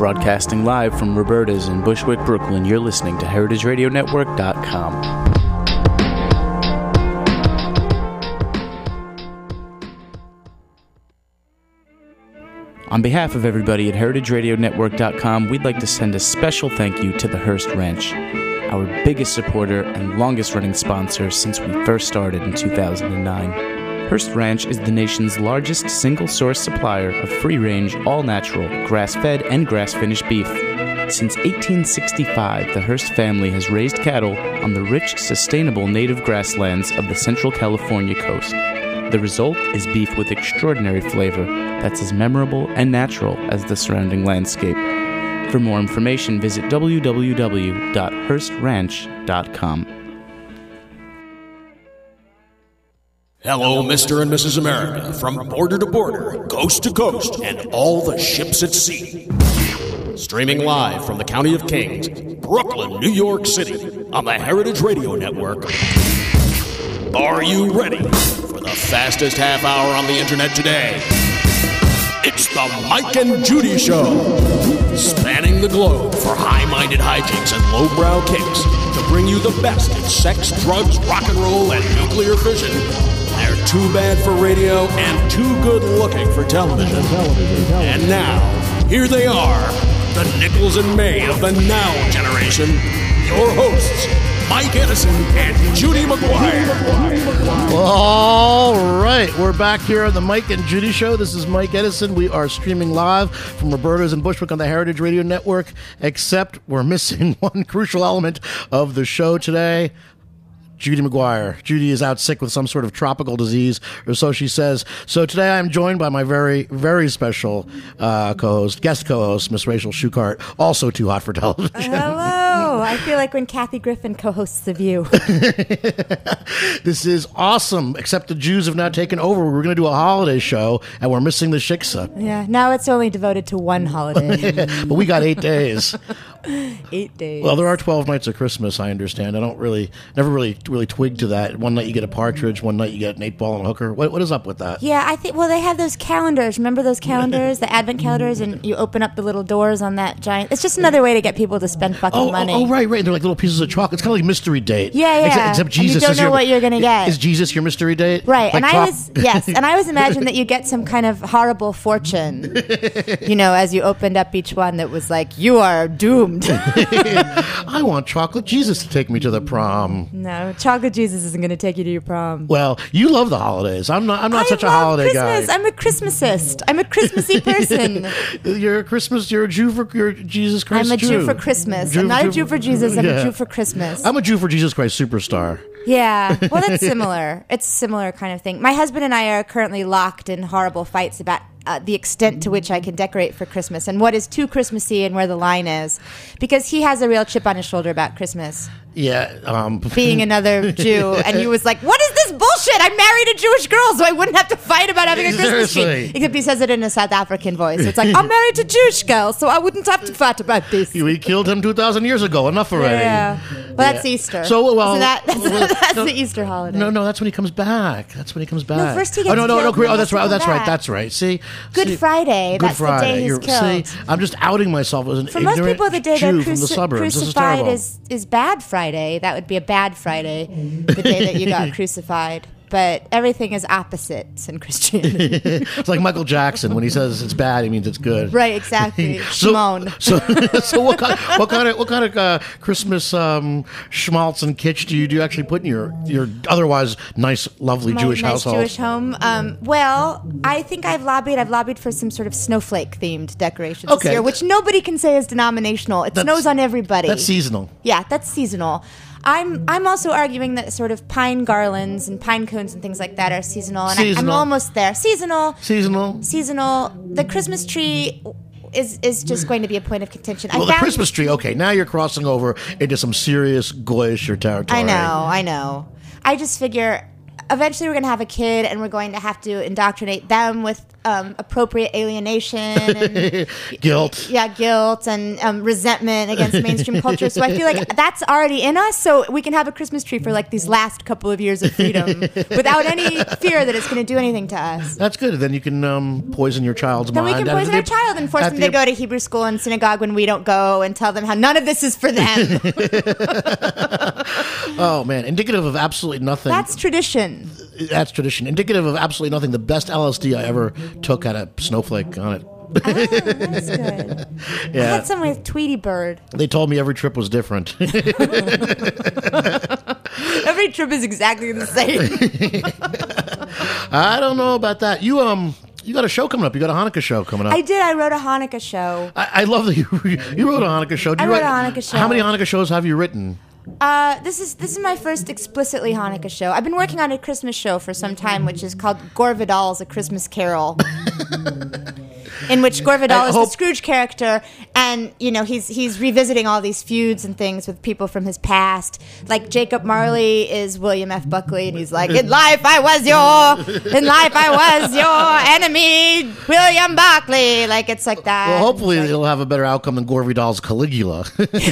Broadcasting live from Roberta's in Bushwick, Brooklyn, you're listening to HeritageRadioNetwork.com. On behalf of everybody at HeritageRadioNetwork.com, we'd like to send a special thank you to the Hearst Ranch, our biggest supporter and longest-running sponsor since we first started in 2009. Hearst Ranch is the nation's largest single-source supplier of free-range, all-natural, grass-fed, and grass-finished beef. Since 1865, the Hearst family has raised cattle on the rich, sustainable native grasslands of the Central California coast. The result is beef with extraordinary flavor that's as memorable and natural as the surrounding landscape. For more information, visit www.hearstranch.com. Hello, Mr. and Mrs. America, from border to border, coast to coast, and all the ships at sea. Streaming live from the County of Kings, Brooklyn, New York City, on the Heritage Radio Network. Are you ready for the fastest half hour on the internet today? It's the Mike and Judy Show, spanning the globe for high-minded hijinks and lowbrow kicks to bring you the best in sex, drugs, rock and roll, and nuclear fission. They're too bad for radio and too good-looking for television. And now, here they are, the Nichols and May of the Now generation, your hosts, Mike Edison and Judy McGuire. All right, we're back here on the Mike and Judy Show. This is Mike Edison. We are streaming live from Roberta's in Bushwick on the Heritage Radio Network, except we're missing one crucial element of the show today. Judy McGuire. Judy is out sick with some sort of tropical disease, or so she says. So today I'm joined by my very, very special guest co-host, Miss Rachel Shukart, also too hot for television. Hello. I feel like when Kathy Griffin co-hosts The View. This is awesome, except the Jews have now taken over. We're going to do a holiday show, and we're missing the shiksa. Yeah, now it's only devoted to one holiday. But we got 8 days. 8 days. Well, there are 12 nights of Christmas, I understand. I never really twig to that. One night you get a partridge, one night you get an 8-ball and a hooker. What is up with that? Yeah, I think, well, they have those calendars. Remember those calendars, the advent calendars, and you open up the little doors on that giant. It's just another way to get people to spend fucking money. Oh, right. They're like little pieces of chocolate. It's kind of like mystery date. Yeah. Except Jesus. And you don't know what you're going to get. Is Jesus your mystery date? Right. Like and I always imagined that you get some kind of horrible fortune, as you opened up each one that was like, you are doomed. I want chocolate Jesus to take me to the prom. No, chocolate Jesus isn't going to take you to your prom. Well, you love the holidays. I'm not such a holiday Christmas. guy. I'm a Christmasist. I'm a Christmassy person. You're a Jew for Jesus Christ. I'm a Jew for Christmas. I'm not a Jew for Jesus. I'm a Jew for Christmas. I'm a Jew for Jesus Christ superstar. Yeah, well, that's similar. It's a similar kind of thing. My husband and I are currently locked in horrible fights about the extent to which I can decorate for Christmas and what is too Christmassy and where the line is, because he has a real chip on his shoulder about Christmas. Yeah. Being another Jew, and he was like, what is this bullshit? I married a Jewish girl, so I wouldn't have to fight about having a Christmas tree. Except he says it in a South African voice. It's like, I'm married to a Jewish girl, so I wouldn't have to fight about this. We killed him 2,000 years ago. Enough already. Yeah. Well, that's Easter. So, that's the Easter holiday. No, that's when he comes back. No, first he gets killed. Oh, that's right. See? Good Friday. Good That's Friday. the day he's killed. See, I'm just outing myself as an ignorant For most people, the day Jew they're from the suburbs. crucified is Bad Friday. That would be a bad Friday, the day that you got crucified. But everything is opposites in Christianity. It's like Michael Jackson. When he says it's bad, he means it's good. Right, exactly. Shimon. So what kind of Christmas schmaltz and kitsch do you actually put in your otherwise nice, lovely Jewish household? Jewish home. Well, I think I've lobbied for some sort of snowflake-themed decorations this year, which nobody can say is denominational. It snows on everybody. That's seasonal. Yeah, that's seasonal. I'm also arguing that sort of pine garlands and pine cones and things like that are seasonal, and I'm almost there. Seasonal. The Christmas tree is just going to be a point of contention. Well, the Christmas tree. Okay, now you're crossing over into some serious goyish territory. I know. I just figure eventually we're going to have a kid, and we're going to have to indoctrinate them with appropriate alienation and Guilt. Yeah, guilt and resentment against mainstream culture. So I feel like that's already in us, so we can have a Christmas tree for like these last couple of years of freedom without any fear that it's going to do anything to us. That's good. Then you can poison your child's Then mind. we can poison our child and force them to go to Hebrew school and synagogue when we don't go, and tell them how none of this is for them. Oh, man. Indicative of absolutely nothing. That's tradition. That's tradition. Indicative of absolutely nothing. The best LSD I ever took had a snowflake on it. Oh, that's good. Yeah. I had some with Tweety Bird. They told me every trip was different. Every trip is exactly the same. I don't know about that. You got a show coming up. You got a Hanukkah show coming up. I did. I wrote a Hanukkah show. I love that you wrote a Hanukkah show. I wrote a Hanukkah show. How many Hanukkah shows have you written? This is my first explicitly Hanukkah show. I've been working on a Christmas show for some time, which is called Gore Vidal's A Christmas Carol, in which Gore Vidal is the Scrooge character, and he's revisiting all these feuds and things with people from his past. Like Jacob Marley is William F. Buckley, and he's like, in life I was your enemy, William Buckley. Like, it's like that. Well, hopefully it'll have a better outcome than Gore Vidal's Caligula.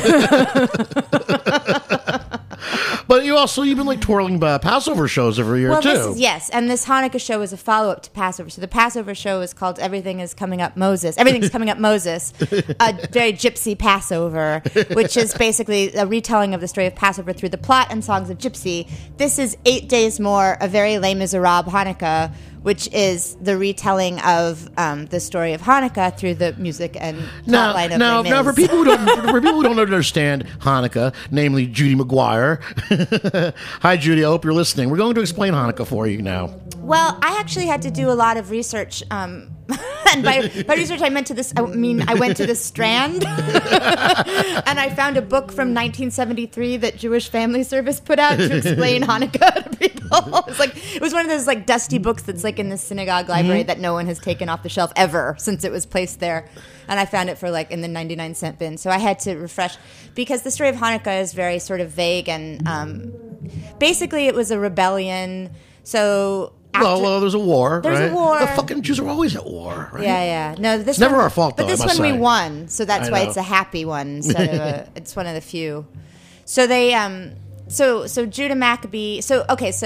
But you've been like twirling Passover shows every year too. Yes, and this Hanukkah show is a follow-up to Passover. So the Passover show is called Everything's Coming Up Moses, a very gypsy Passover, which is basically a retelling of the story of Passover through the plot and songs of Gypsy. This is 8 days more, a very Les Miserables Hanukkah, which is the retelling of the story of Hanukkah through the music and plotline of Les Mis. Now, for people who don't understand Hanukkah, namely Judy McGuire. Hi, Judy. I hope you're listening. We're going to explain Hanukkah for you now. Well, I actually had to do a lot of research. And by research, I went to the Strand, and I found a book from 1973 that Jewish Family Service put out to explain Hanukkah to people. It was one of those like dusty books that's like in the synagogue library that no one has taken off the shelf ever since it was placed there. And I found it for like in the 99-cent bin. So I had to refresh, because the story of Hanukkah is very sort of vague, and basically it was a rebellion. So there's a war. There's a war. The fucking Jews are always at war, right? Yeah. No, it's never our fault, though. But this one we won, so that's why it's a happy one instead of it's one of the few. So they so Judah Maccabee. So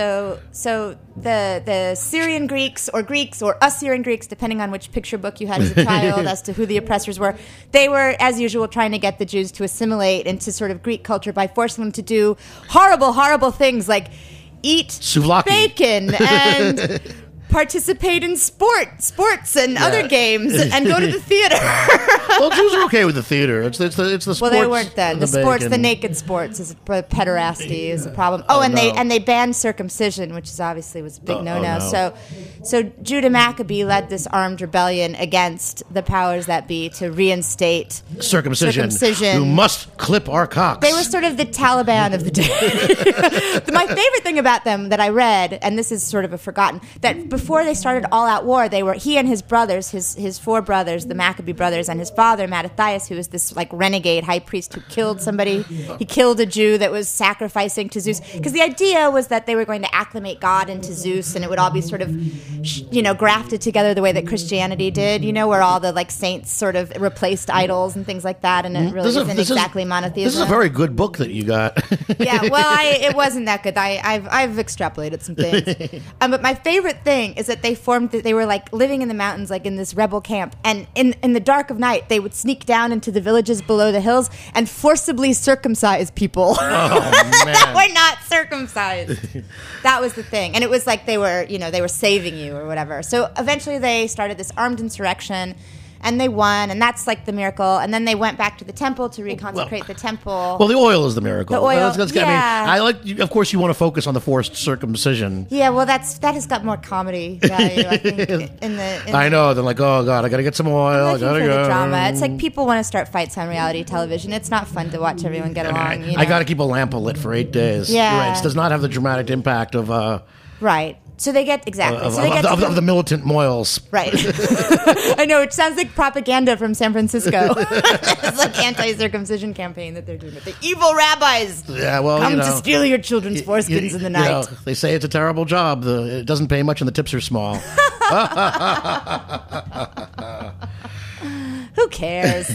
the Syrian Greeks or Assyrian Greeks, depending on which picture book you had as a child, as to who the oppressors were, they were, as usual, trying to get the Jews to assimilate into sort of Greek culture by forcing them to do horrible, horrible things like eat souvlaki, bacon, and participate in sports and other games, and go to the theater. Well, Jews are okay with the theater. It's the sports. Well, they weren't then. The sports, bacon. the naked sports, pederasty is a problem. They banned circumcision, which obviously was a big no-no. No. So Judah Maccabee led this armed rebellion against the powers that be to reinstate circumcision. You must clip our cocks. They were sort of the Taliban of the day. My favorite thing about them that I read, and this is sort of a forgotten, that before they started all-out war, he and his brothers, his four brothers, the Maccabee brothers, and his father, Mattathias, who was this like renegade high priest who killed somebody. He killed a Jew that was sacrificing to Zeus. Because the idea was that they were going to acclimate God into Zeus, and it would all be sort of, grafted together the way that Christianity did, where all the like saints sort of replaced idols and things like that, and it really isn't exactly monotheism. This is a very good book that you got. Yeah, well, it wasn't that good. I've extrapolated some things. But my favorite thing is that they were like living in the mountains, like in this rebel camp, and in the dark of night they would sneak down into the villages below the hills and forcibly circumcise people that were not circumcised. That was the thing, and it was like they were saving you or whatever. So eventually they started this armed insurrection, and they won, and that's like the miracle. And then they went back to the temple to reconsecrate the temple. Well, the oil is the miracle. The oil, yeah. I like. Of course, you want to focus on the forced circumcision. Yeah, well, that has got more comedy value, I think. I know. They're like, oh god, I got to get some oil. I got to go. The drama. It's like people want to start fights on reality television. It's not fun to watch everyone get along. I got to keep a lamp lit for 8 days. Yeah, you're right. It does not have the dramatic impact of. Right. So they get exactly. So they get of the militant moils. Right. I know, it sounds like propaganda from San Francisco. It's like anti-circumcision campaign that they're doing. The evil rabbis come to steal your children's foreskins in the night. They say it's a terrible job. It doesn't pay much and the tips are small. Who cares?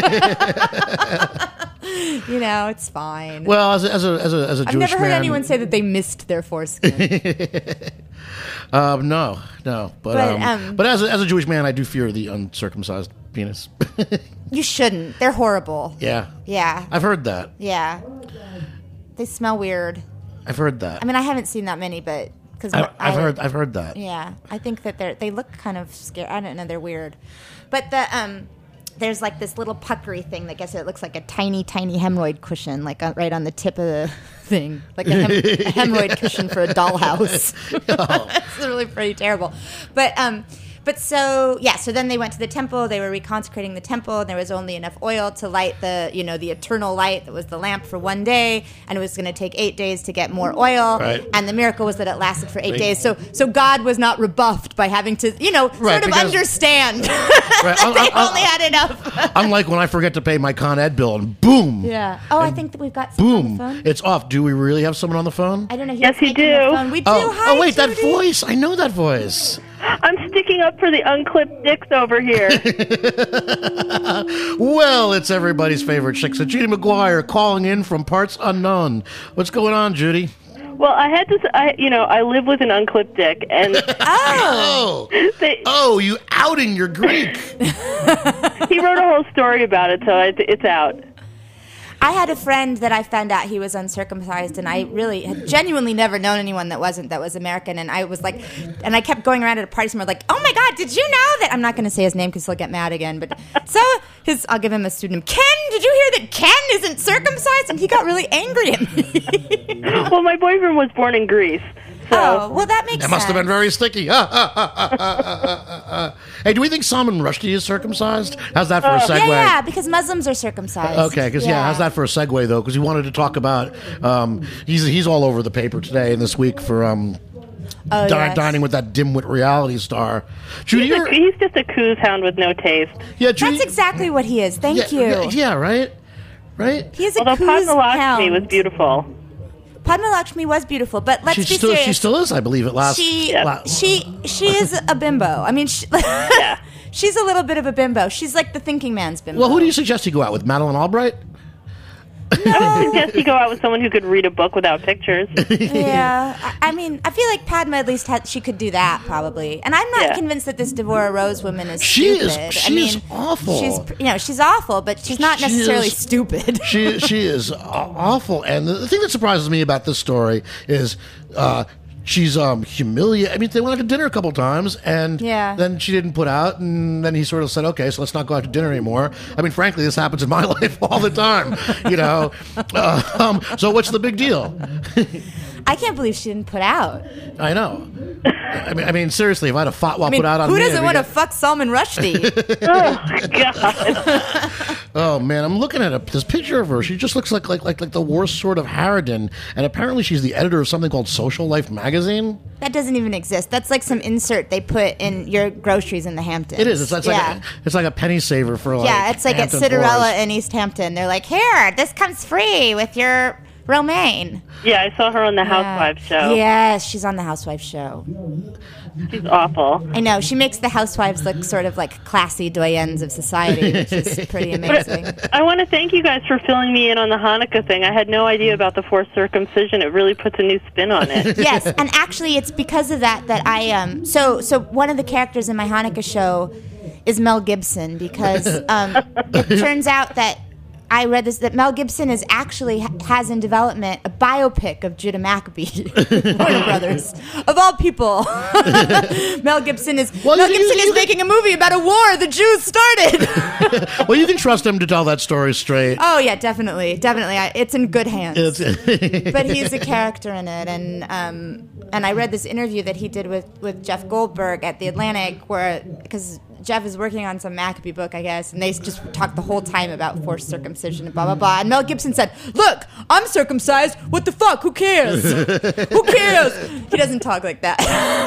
It's fine. Well, as a Jewish I've never heard man, anyone say that they missed their foreskin. No. But as a Jewish man, I do fear the uncircumcised penis. You shouldn't. They're horrible. Yeah. Yeah. I've heard that. Yeah. They smell weird. I've heard that. I mean, I haven't seen that many, but because I've heard that. Yeah, I think that they look kind of scary. I don't know. They're weird, but there's like this little puckery thing that it looks like a tiny hemorrhoid cushion, like right on the tip of the thing, like a hemorrhoid cushion for a dollhouse. It's really pretty terrible. But so then they went to the temple. They were reconsecrating the temple, and there was only enough oil to light the eternal light that was the lamp for one day, and it was going to take 8 days to get more oil. Right. And the miracle was that it lasted for 8 days. So God was not rebuffed by having to understand. They only had enough. Unlike when I forget to pay my Con Ed bill, and boom. Yeah. Oh, I think that we've got someone on the phone. It's off. Do we really have someone on the phone? I don't know. Yes, you do. We do. Hi, wait, Judy. that voice. I know that voice. I'm sticking up for the unclipped dicks over here. Well, it's everybody's favorite chick. So Judy McGuire calling in from parts unknown. What's going on, Judy? Well, I had to. I live with an unclipped dick, and you outing your Greek. He wrote a whole story about it, so it's out. I had a friend that I found out he was uncircumcised, and I really had genuinely never known anyone that was American, and I was like, and I kept going around at a party somewhere like, oh my God, did you know that? I'm not going to say his name because he'll get mad again, but I'll give him a pseudonym. Ken, did you hear that Ken isn't circumcised? And he got really angry at me. Well, my boyfriend was born in Greece. So. Oh, well, that makes sense. It must have been very sticky. Hey, do we think Salman Rushdie is circumcised? How's that for a segue? Yeah, because Muslims are circumcised. Okay, because how's that for a segue though? Because he wanted to talk about he's all over the paper today and this week for dining with that dimwit reality star. Judy, he's just a coos hound with no taste. Yeah, Judy, that's exactly what he is. Thank you. Yeah, right. He's a Although coos Padma hound. was beautiful. Padma Lakshmi was beautiful, but let's be serious. She still is, I believe. She is a bimbo. I mean, she's a little bit of a bimbo. She's like the thinking man's bimbo. Well, who do you suggest you go out with? Madeline Albright? I would suggest you go out with someone who could read a book without pictures. Yeah, I mean, I feel like Padma at least she could do that probably, and I'm not convinced that this Devorah Rose woman is stupid. She is awful. She's awful, but she's not necessarily stupid. She is awful, and the thing that surprises me about this story is. She's humiliated. I mean, they went out to dinner a couple times, and then she didn't put out, and then he sort of said, okay, so let's not go out to dinner anymore. I mean, frankly, this happens in my life all the time, so what's the big deal? I can't believe she didn't put out. I know. I mean, seriously, if I had a fatwa put out on who me... Who doesn't want to fuck Salman Rushdie? Oh, God. Oh, man, I'm looking at this picture of her. She just looks like the worst sort of harridan, and apparently she's the editor of something called Social Life magazine. That doesn't even exist. That's like some insert they put in your groceries in the Hamptons. It is. It's like a penny saver for like... Yeah, it's like Hampton at Cinderella Forest. in East Hampton. They're like, here, this comes free with your romaine. Yeah, I saw her on the Housewives show. Yes, she's on the Housewives show. She's awful. I know. She makes the housewives look sort of like classy doyens of society, which is pretty amazing. I want to thank you guys for filling me in on the Hanukkah thing. I had no idea about the forced circumcision. It really puts a new spin on it. Yes, and actually it's because of that I so one of the characters in my Hanukkah show is Mel Gibson, because it turns out that I read this, that Mel Gibson has in development a biopic of Judah Maccabee, Warner Brothers, of all people. Mel Gibson is making a movie about a war the Jews started. Well, you can trust him to tell that story straight. Oh yeah, definitely. It's in good hands. But he's a character in it, and I read this interview that he did with Jeff Goldberg at The Atlantic, because Jeff is working on some Maccabee book, I guess, and they just talked the whole time about forced circumcision and blah, blah, blah. And Mel Gibson said, look, I'm circumcised. What the fuck? Who cares? Who cares? He doesn't talk like that.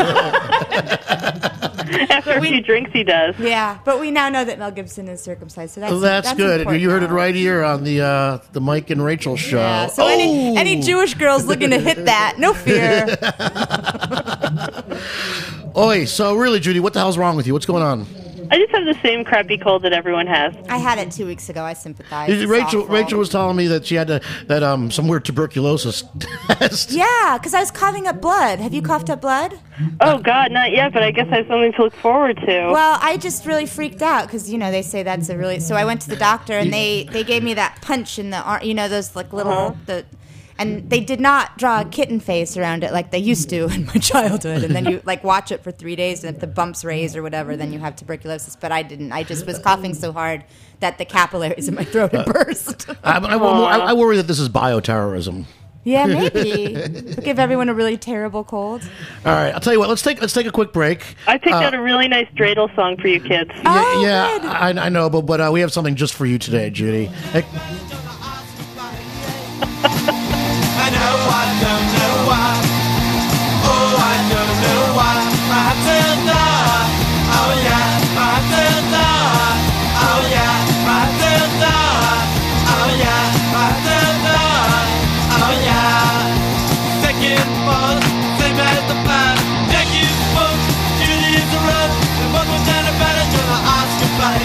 After a few drinks, he does. Yeah, but we now know that Mel Gibson is circumcised, so that's good. important You heard it knowledge. right here on the Mike and Rachel show. Yeah, so any Jewish girls looking to hit that, no fear. Oi, so really, Judy, what the hell's wrong with you? What's going on? I just have the same crappy cold that everyone has. I had it 2 weeks ago. I sympathize. It's Rachel awful. was telling me that she had some weird tuberculosis test. Yeah, because I was coughing up blood. Have you coughed up blood? Oh, God, not yet, but I guess I have something to look forward to. Well, I just really freaked out because, they say that's a really... So I went to the doctor, and they gave me that punch in the arm, those, like, little... And they did not draw a kitten face around it like they used to in my childhood. And then you, watch it for 3 days, and if the bumps raise or whatever, then you have tuberculosis. But I didn't. I just was coughing so hard that the capillaries in my throat had burst. I worry that this is bioterrorism. Yeah, maybe. We'll give everyone a really terrible cold. All right, I'll tell you what. Let's take a quick break. I picked out a really nice dreidel song for you kids. Good. I know, but we have something just for you today, Judy. Hey. I don't know why. Oh, I don't know why. I have to die. Oh yeah, I have to die. Oh yeah, I have to die. Oh yeah, I have to die. Oh yeah. Second bus, same as the past. Jackie's book, Julie's a run. The book was down about it, trying to ask goodbye.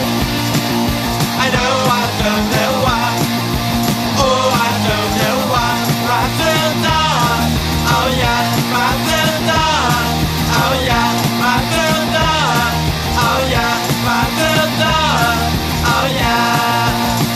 I don't know why. Oh, I don't know why. Right till dawn. Oh yeah, right till dawn. Oh yeah, right till dawn. Oh yeah, right till dawn. Oh yeah.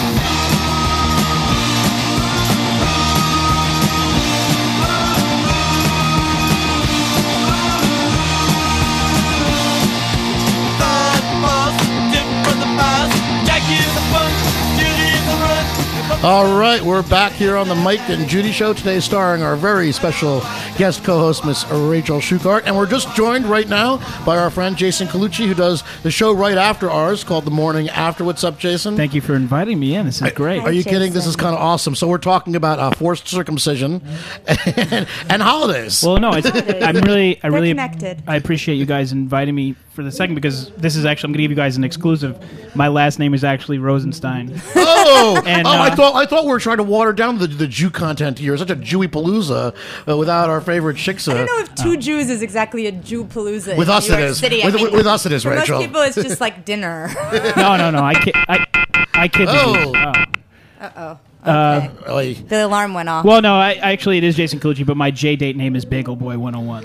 Third bus, dip for the bus. Jackie's the punch, Julie's the run. All right, we're back here on the Mike and Judy Show today, starring our very special guest co-host, Miss Rachel Shukart, and we're just joined right now by our friend Jason Colucci, who does the show right after ours called The Morning After. What's up, Jason? Thank you for inviting me in. This is great. Are you kidding? This is kind of awesome. So we're talking about forced circumcision and holidays. Well, no, I'm really connected. I appreciate you guys inviting me for the second because this is actually I'm going to give you guys an exclusive. My last name is actually Rosenstein. And, I thought we were trying to water down the Jew content here. Such a Jewy palooza without our favorite shiksa. I don't know if two Jews is exactly a Jew palooza. With in us New it York is. City. With us it is, for Rachel. most people, it's just like dinner. No. I kid you. Oh. Uh-oh. Oy. The alarm went off. Well, no, actually it is Jason Colucci, but my J-date name is Bagel Boy 101.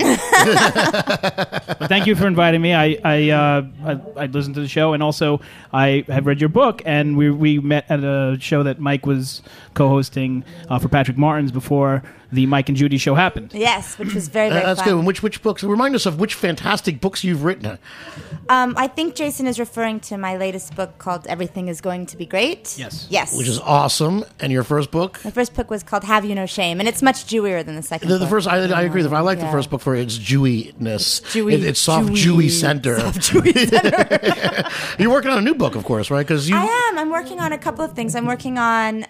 But thank you for inviting me. I listened to the show, and also I have read your book, and we met at a show that Mike was co-hosting for Patrick Martin's before the Mike and Judy show happened. Yes, which was very, very That's fun. good. And which books? Remind us of which fantastic books you've written. I think Jason is referring to my latest book called Everything is Going to Be Great. Yes. Yes. Which is awesome. And your first book? My first book was called Have You No Shame, and it's much Jewier than the second book. The first, I agree. I like the Yeah. first book for its Jewy-ness. Jewy- It's soft Jewy- Jewy center. Soft Jewy center. You're working on a new book, of course, right? Because I am. I'm working on a couple of things. I'm working on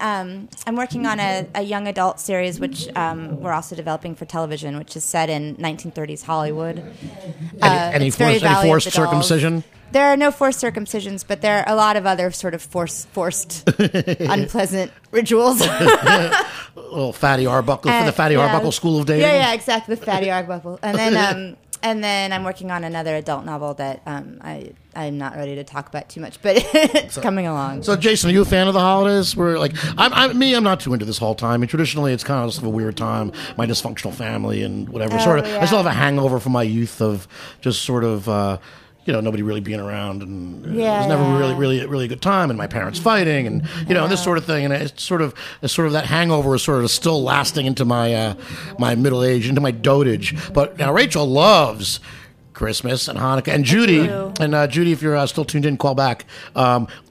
a young adult series, which we're also developing for television, which is set in 1930s Hollywood. Any it's very forced Valley of the Dolls. circumcision? There are no forced circumcisions, but there are a lot of other sort of forced unpleasant rituals. Little Fatty Arbuckle for the Fatty Arbuckle School of Dating. Yeah, exactly, the Fatty Arbuckle. And then I'm working on another adult novel that I'm not ready to talk about too much, but it's coming along. So, Jason, are you a fan of the holidays? We're like, I'm not too into this whole time. I mean, traditionally, it's kind of just a weird time. My dysfunctional family and whatever. Yeah. I still have a hangover from my youth of just sort of. Nobody really being around, and it was never really a good time, and my parents fighting, and this sort of thing, and it's sort of that hangover is sort of still lasting into my my middle age, into my dotage. But now Rachel loves Christmas and Hanukkah, and Judy, if you're still tuned in, call back.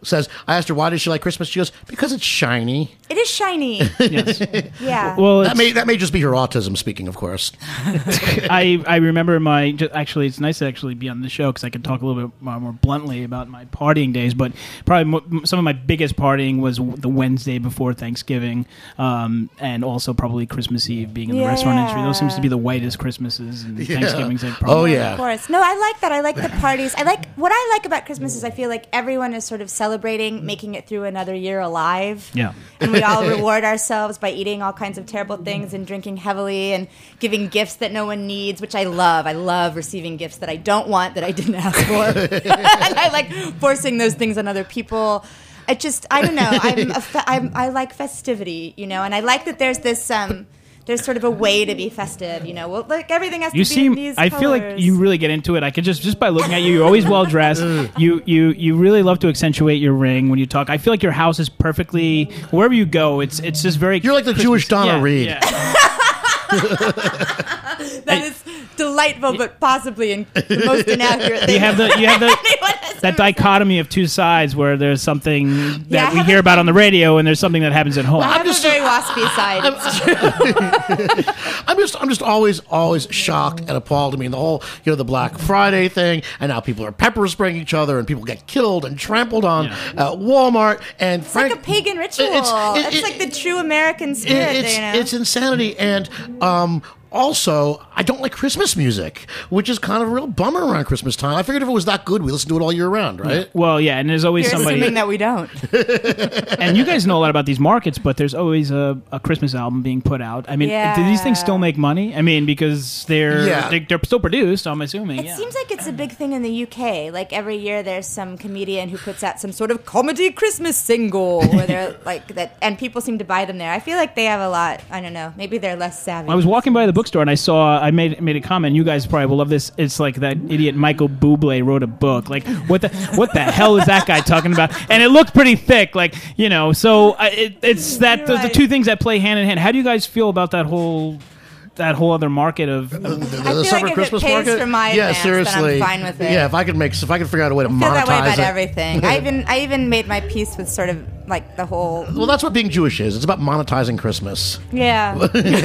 says, I asked her why does she like Christmas. She goes, because it's shiny. It is shiny. Yes. Yeah. Well, That may just be her autism speaking, of course. I remember actually it's nice to actually be on the show because I can talk a little bit more bluntly about my partying days, but probably some of my biggest partying was the Wednesday before Thanksgiving, and also probably Christmas Eve, being in the restaurant industry. Those seems to be the whitest Christmases, and Thanksgivings. Oh, yeah. Of course. No, I like that. I like the parties. What I like about Christmas is I feel like everyone is sort of celebrating making it through another year alive. Yeah. And we all reward ourselves by eating all kinds of terrible things and drinking heavily and giving gifts that no one needs, which I love. I love receiving gifts that I don't want, that I didn't ask for. And I like forcing those things on other people. I don't know. I like festivity, and I like that there's this there's sort of a way to be festive, Well, like everything has to be in these I colors. feel like you really get into it. I could just by looking at you, you're always well dressed. You really love to accentuate your ring when you talk. I feel like your house is perfectly wherever you go. It's just very. You're like the Jewish Donna Reed. Yeah. That is delightful, but possibly the most inaccurate thing. You have anyone that has ever dichotomy of two sides where there's something that I we have hear a- about on the radio and there's something that happens at home. I have a very waspy side. It's true. I'm just always shocked and appalled. I mean, the whole, the Black Friday thing, and now people are pepper spraying each other, and people get killed and trampled on at Walmart. And It's like a pagan ritual. It's like the true American spirit. It's insanity. And also, I don't like Christmas music, which is kind of a real bummer around Christmas time. I figured if it was that good, we listen to it all year round, right? Well, yeah, and there's always You're somebody. assuming that we don't. And you guys know a lot about these markets, but there's always a Christmas album being put out. I mean, do these things still make money? I mean, because they're still produced, I'm assuming. It seems like it's a big thing in the UK. Like every year there's some comedian who puts out some sort of comedy Christmas single where they're like that, and people seem to buy them there. I feel like they have a lot. I don't know. Maybe they're less savvy. I was walking by the bookstore and I made a comment. You guys probably will love this. It's like that idiot Michael Bublé wrote a book. Like what the hell is that guy talking about? And it looked pretty thick. Like So it's that the two things that play hand in hand. How do you guys feel about that whole other market of the I feel summer like if Christmas it pays market? for my Yeah, advance, seriously. then I'm fine with it. Yeah, if I could figure out a way to I feel that way monetize about it. everything. I even made my peace with sort of like the whole. Well, that's what being Jewish is. It's about monetizing Christmas. Yeah.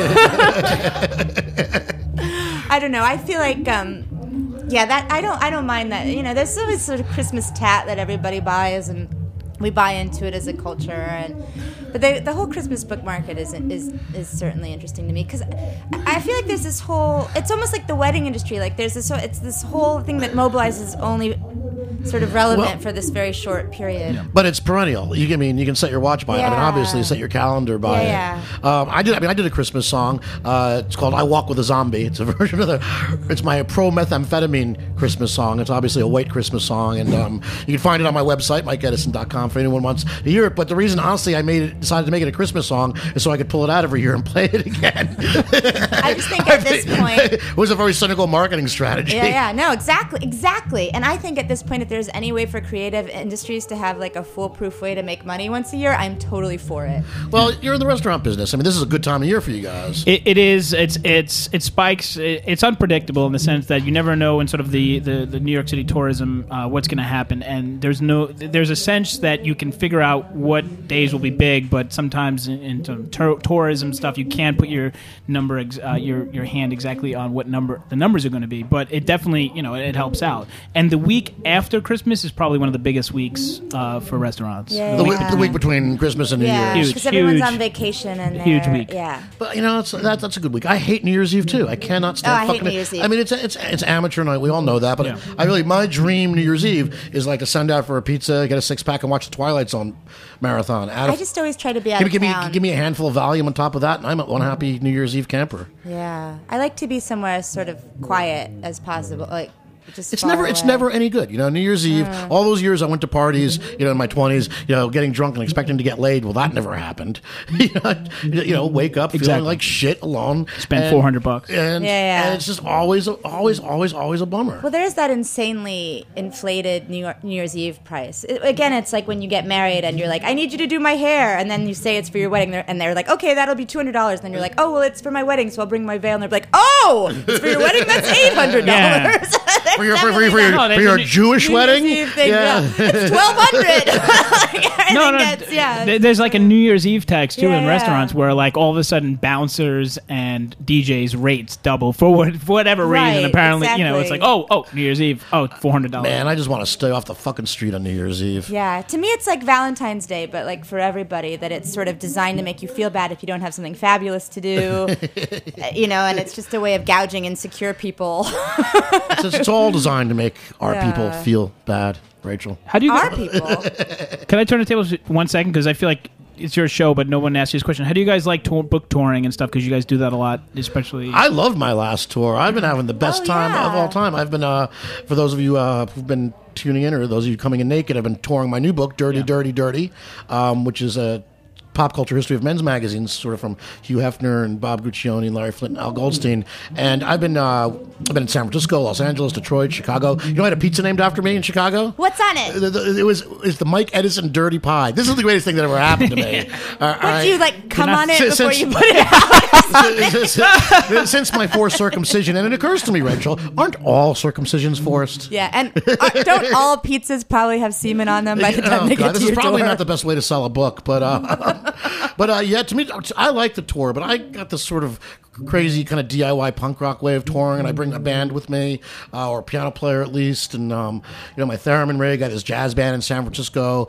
I don't know. I feel like that I don't mind that. There's always sort of Christmas tat that everybody buys, and we buy into it as a culture. But the whole Christmas book market is certainly interesting to me because I feel like there's this whole. It's almost like the wedding industry. Like there's it's this whole thing that mobilizes only sort of relevant for this very short period. Yeah. But it's perennial. You can set your watch by it. I mean, obviously, set your calendar by it. I did a Christmas song. It's called "I Walk with a Zombie." It's a version of it's my pro-methamphetamine Christmas song. It's obviously a white Christmas song, and you can find it on my website, MikeEdison.com, for anyone who wants to hear it. But the reason, honestly, I decided to make it a Christmas song is so I could pull it out every year and play it again. I just think at this point it was a very cynical marketing strategy. Yeah, no, exactly. And I think at this point, if there's any way for creative industries to have like a foolproof way to make money once a year, I'm totally for it. Well, you're in the restaurant business. I mean, this is a good time of year for you guys. It is. It spikes. It's unpredictable in the sense that you never know in sort of the New York City tourism what's going to happen, and there's a sense that you can figure out what days will be big, but sometimes in tourism stuff you can't put your number your hand exactly on what the numbers are going to be. But it definitely it helps out. And the week after Christmas is probably one of the biggest weeks for restaurants. Yeah, the week between Christmas and New Year's. because everyone's on vacation and huge week. Yeah, but that's a good week. I hate New Year's Eve too. I cannot stand. I hate New Year's Eve. I mean, it's amateur night. We all know that. But my dream New Year's Eve is like to send out for a pizza, get a 6-pack, and watch the Twilight Zone marathon. I just always try to be out of town. Give me a handful of Valium on top of that, and I'm one happy New Year's Eve camper. Yeah, I like to be somewhere as sort of quiet as possible. Like just it's never any good. New Year's Eve. All those years I went to parties, in my 20s, getting drunk and expecting to get laid. Well, that never happened. Wake up feeling like shit alone. Spend $400, and it's just always a bummer. Well, there's that insanely inflated New Year's Eve price. Again, it's like when you get married and you're like, I need you to do my hair, and then you say it's for your wedding, and they're like, okay, that'll be $200. And then you're like, oh, well, it's for my wedding, so I'll bring my veil, and they're like, oh, it's for your wedding, that's $800. for your No, there's a new- Jewish wedding. Eve thing, yeah. It's 1,200. No. There's like a New Year's Eve tax too Yeah, in yeah. restaurants where like all of a sudden bouncers and DJs rates double for whatever reason. Right, Apparently, it's exactly. like New Year's Eve, $400. Man, I just want to stay off the fucking street on New Year's Eve. Yeah, to me it's like Valentine's Day, but like for everybody, that it's sort of designed to make you feel bad if you don't have something fabulous to do, and it's just a way of gouging insecure people. It's all designed to make our Yeah. people feel bad, Rachel. How do you? Our people. Can I turn the tables 1 second because I feel like it's your show, but no one asked you this question. How do you guys like book touring and stuff? Because you guys do that a lot, especially. I loved my last tour. I've been having the best time of all time. I've been, for those of you who've been tuning in, or those of you coming in naked, I've been touring my new book, Dirty, Dirty, Dirty, which is a pop culture history of men's magazines, sort of from Hugh Hefner and Bob Guccione and Larry Flint and Al Goldstein. And I've been in San Francisco, Los Angeles, Detroit, Chicago. You know, I had a pizza named after me in Chicago. What's on it? It's the Mike Edison Dirty Pie. This is the greatest thing that ever happened to me. Would you like come on it Since- before since- you put it out? Since my forced circumcision, and it occurs to me, Rachel, aren't all circumcisions forced? Yeah, and don't all pizzas probably have semen on them by the time they get This to is your probably door? not the best way to sell a book, but yeah, to me, I like the tour, but I got this sort of crazy kind of DIY punk rock way of touring, and I bring a band with me, or a piano player at least, and my theremin rig. I had this jazz band in San Francisco.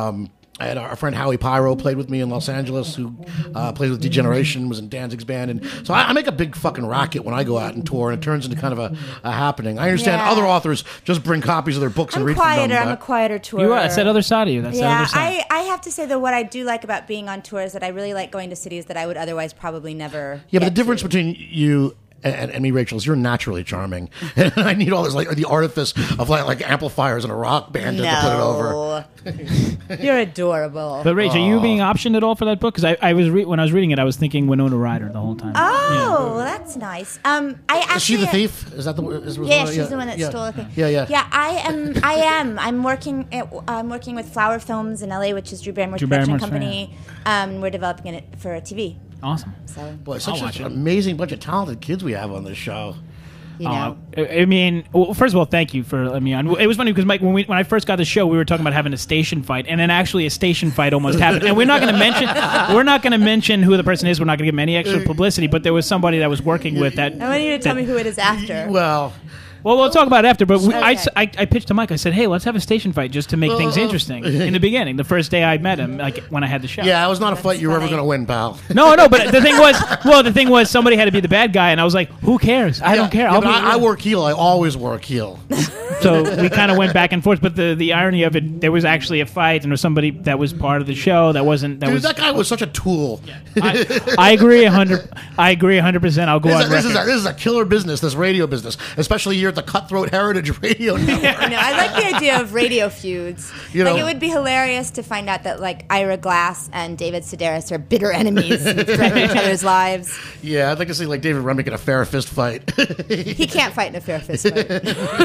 I had our friend Howie Pyro played with me in Los Angeles, who plays with Degeneration, was in Danzig's band. And so I make a big fucking racket when I go out and tour, and it turns into kind of a happening. I understand Yeah. other authors just bring copies of their books and I'm read quieter. from them. I'm a but- quieter tourer. You are. That's that other side of you. That's that Yeah, other side. I have to say that what I do like about being on tour is that I really like going to cities that I would otherwise probably never. Yeah, but the get difference to. between you and me, Rachel, is you're naturally charming. And I need all this, like, the artifice of like amplifiers and a rock band to put it over. You're adorable. But Rach, are you being optioned at all for that book? Because I was when I was reading it, I was thinking Winona Ryder the whole time. Oh, well, that's nice. I actually, Is she the thief? Is that the? Yeah, she's the one that stole the thing. Yeah. Yeah, I am. I'm working with Flower Films in LA, which is Drew Barrymore's Drew production Barrymore's, company. We're developing it for TV. Awesome. So Boy, such watch an it. amazing bunch of talented kids we have on this show. you know. I mean, well, first of all, thank you for letting me on. It was funny because Mike, when I first got the show, we were talking about having a station fight, and then actually a station fight almost happened. And we're not going to mention who the person is. We're not going to give them any extra publicity. But there was somebody that was working with that. I want you to tell me who it is after. Well, we'll talk about it after. But Okay. I pitched to Mike. I said, "Hey, let's have a station fight just to make things interesting." In the beginning, the first day I met him, like when I had the show. yeah, it was not a fight you were ever funny. going to win, pal. No, but the thing was, somebody had to be the bad guy, and I was like, "Who cares? I don't care." Yeah, I'll but be, I work heel. I always work heel. So we kind of went back and forth. But the irony of it, there was actually a fight, and there was somebody that was part of the show that wasn't. That Dude, was. that guy was such a tool. I agree 100. I agree 100%. I'll go on This record. is a killer business, this radio business, especially here at the Cutthroat Heritage Radio Network. I like the idea of radio feuds. You Like know- it would be hilarious to find out that like Ira Glass and David Sedaris are bitter enemies who threaten each other's lives. Yeah, I'd like to see like David Remnick in a fair fist fight. He can't fight in a fair fist fight.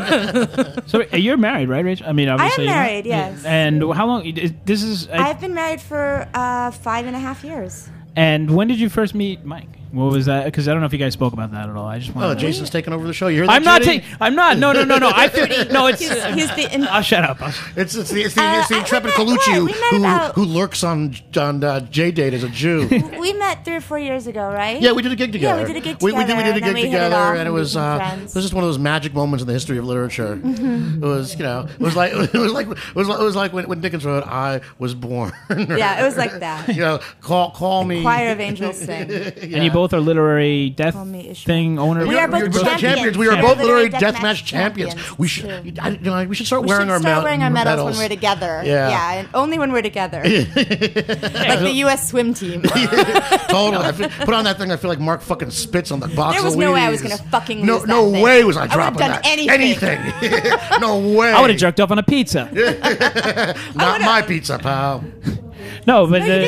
So you're married, right, Rachel? I mean, obviously. you're married, not. yes. And how long? This is. I've been married for 5.5 years. And when did you first meet Mike? What was that? Because I don't know if you guys spoke about that at all. I just want. Oh, Jason's taking over the show. You hear that, I'm not Judy? taking. I'm not. No. I feel. No, it's. He's the. I'll shut up. It's the we intrepid met- Colucci we met about- who lurks on J-Date as a Jew. We met 3 or 4 years ago, right? Yeah, we did a gig together. Yeah, we did a gig We together. did a and then gig we hit it together, off and it was became friends. just one of those magic moments in the history of literature. It was, it was like when Dickens wrote, "I was born." Yeah, it was like that. Call me. Choir of Angels sing. And you both are literary death Call me Ishmael. thing owners. We are both We're champions. We are Yeah. both Literary literary deathmatch deathmatch champions. champions. We should, we should start We wearing should our start wearing our medals medals when we're together. Yeah. and only when we're together. Like the U.S. swim team. Totally. Put on that thing. I feel like Mark fucking spits on the box. There was of no way I Wheaties. was gonna fucking No, lose no that thing. way was I I dropping would've done that. anything. No way. I would have jerked off on a pizza. Not my pizza, pal. No, but No, you didn't say what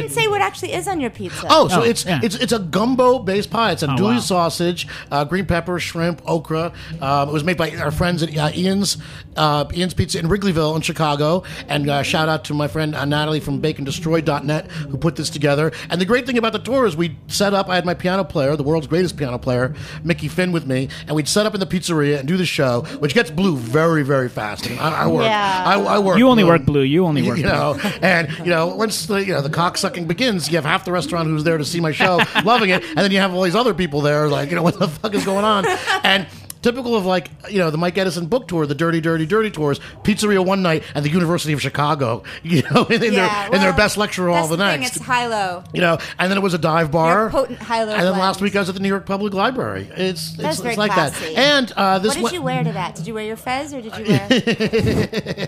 actually is on your pizza? Oh, so Oh, it's yeah. it's a gumbo-based pie. It's andouille wow. sausage, green pepper, shrimp, okra. It was made by our friends at Ian's Pizza in Wrigleyville in Chicago. And shout out to my friend Natalie from BaconDestroy.net who put this together. And the great thing about the tour is we set up. I had my piano player, the world's greatest piano player, Mickey Finn, with me, and we'd set up in the pizzeria and do the show, which gets blue very, very fast. And I work. Yeah. I work. You only work blue. You only work You blue. know, and once the cocksucking begins, you have half the restaurant who's there to see my show, loving it, and then you have all these other people there, like, what the fuck is going on? And typical of the Mike Edison book tour, the Dirty, Dirty, Dirty tours, pizzeria one night, and the University of Chicago, in their best lecture hall that's the thing, next. It's high-low. And then it was a dive bar. Your potent high-low And then blend. last week I was at the New York Public Library. It's very like classy. that. And this What did you wear to that? Did you wear your fez or did you wear?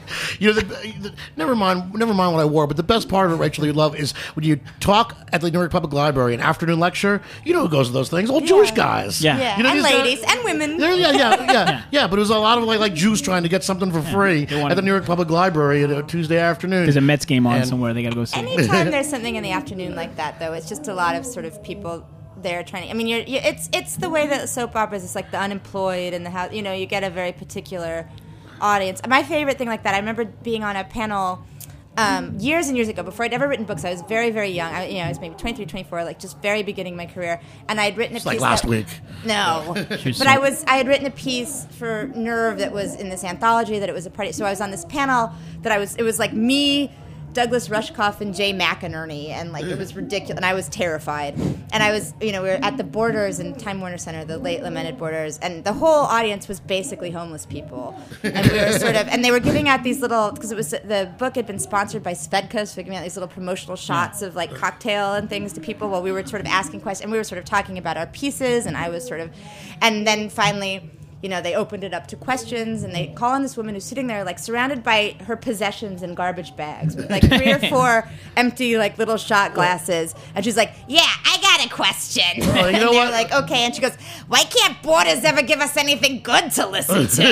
never mind what I wore, but the best part of it, Rachel, you love, is when you talk at the New York Public Library, an afternoon lecture. You know who goes to those things? Old Jewish guys. Yeah. Yeah, You know, and these guys- ladies and women. Yeah, but it was a lot of like Jews trying to get something for free they want- at the New York Public Library at a Tuesday afternoon. There's a Mets game on And- somewhere. They got to go see. Anytime there's something in the afternoon like that, though, it's just a lot of sort of people there trying to. I mean, it's the way that soap operas. It's like the unemployed and the how you get a very particular audience. My favorite thing like that. I remember being on a panel. Years and years ago, before I'd ever written books, I was very, very young. I was maybe 23, 24, like just very beginning my career. And I had written a piece like last week. No, but I had written a piece for Nerve that was in this anthology that it was a party. So I was on this panel it was like me, Douglas Rushkoff, and Jay McInerney, and like it was ridiculous, and I was terrified. And I was, we were at the Borders in Time Warner Center, the late lamented Borders, and the whole audience was basically homeless people. And we were and they were giving out these little, because the book had been sponsored by Svedka, so giving out these little promotional shots of like cocktail and things to people while we were sort of asking questions, and we were sort of talking about our pieces, and I was and then finally, they opened it up to questions, and they call on this woman who's sitting there, like, surrounded by her possessions in garbage bags with, like, 3 or 4 empty, like, little shot glasses. And she's like, yeah, I got a question. Well, you know and they're what? like, okay. And she goes, why can't Borders ever give us anything good to listen to?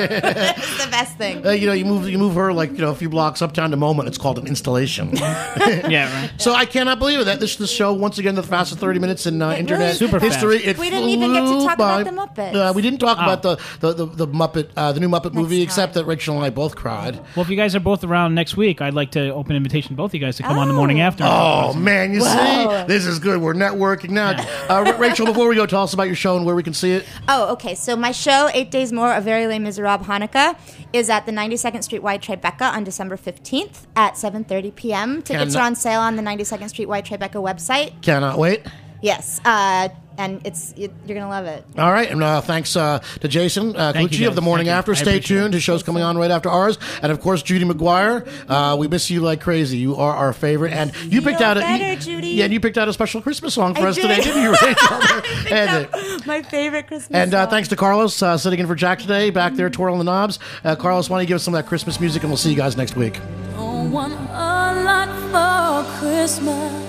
It's the best thing. You move her like a few blocks uptown to Moment. It's called an installation. Yeah, right. So I cannot believe it. That this show once again the fastest 30 minutes in internet Super fast. history. It We didn't even get to flew talk by. about the Muppets. We didn't talk about the Muppet, the new Muppet movie, time. except that Rachel and I both cried. Well, if you guys are both around next week, I'd like to open an invitation to both of you guys to come on the morning after. Oh man, you Whoa. see, this is good. We're networking now. Rachel, before we go, tell us about your show and where we can see it. Oh, okay. So my show, 8 Days More, A Very Les Miserables Hanukkah, is at the 92nd Street Y Tribeca on December 15th at 7:30 p.m. Tickets are on sale on the 92nd Street Y Tribeca website. Cannot wait. Yes. And you're going to love it. All right, and thanks to Jason Thank you, Clucci of The guys. Morning Thank you. After. I Stay appreciate tuned. it. His show's coming on right after ours. And, of course, Judy McGuire. We miss you like crazy. You are our favorite. And you picked out Judy. Yeah, and you picked out a special Christmas song for I us did. today, didn't you, Rachel? My favorite Christmas And song. thanks to Carlos sitting in for Jack today, back there twirling the knobs. Carlos, why don't you give us some of that Christmas music, and we'll see you guys next week. Don't want a lot for Christmas.